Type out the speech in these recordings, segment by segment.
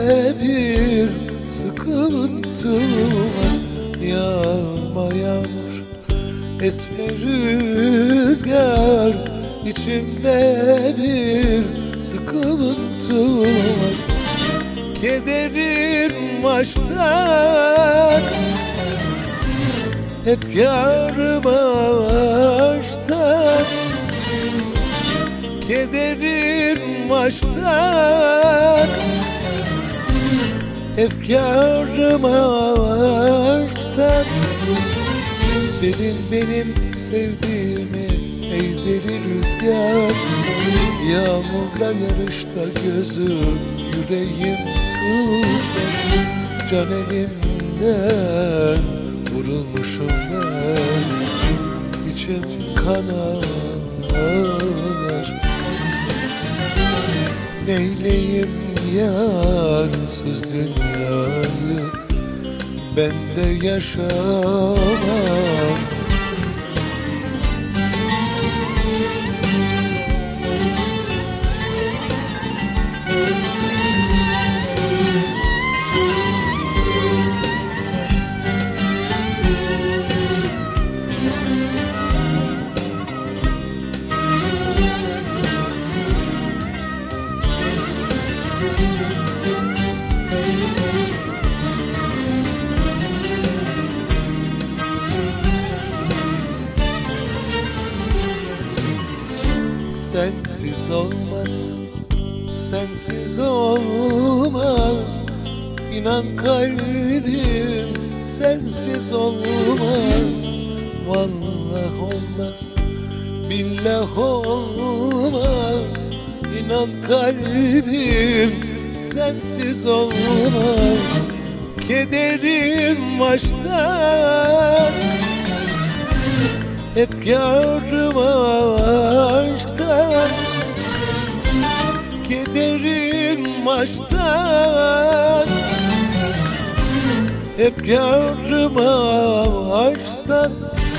bir sıkıntı var. Yağma yağmur, esme rüzgar, içimde bir sıkıntı var. Kederim aşktan, efkarım aşktan. Kederim aşktan, efkarım aşktan. Verin benim sevdiğimi ey deli rüzgar. Yağmurla yarışta gözüm, yüreğim sızlar. Can elimden vurulmuşum ben, içim kan ağlar. Neyleyim yarsız dünyayı, ben de yaşamam. Sensiz olmaz, sensiz olmaz. İnan kalbim sensiz olmaz. Vallahi olmaz, billah olmaz. İnan kalbim sensiz olmaz. Kederim aşktan, efkarım aşktan. Kederim aşktan, efkarım aşktan.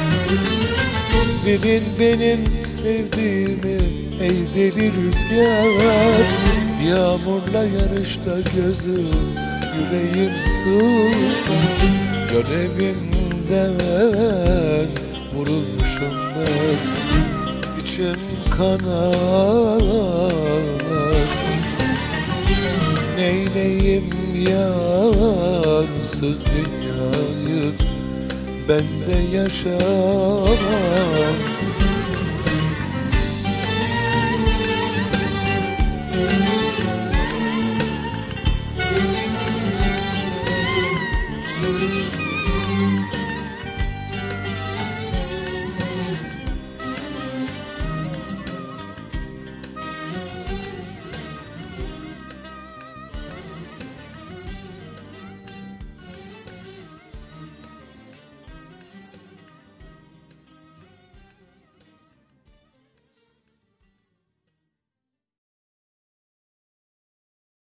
Verin benim sevdiğimi ey deli rüzgar. Yağmurla yarışta gözüm, yüreğim sızlar. Can evimden vurulmuşum ben, içim kan ağlar. Neyleyim yarsız dünyayı, ben de yaşamam.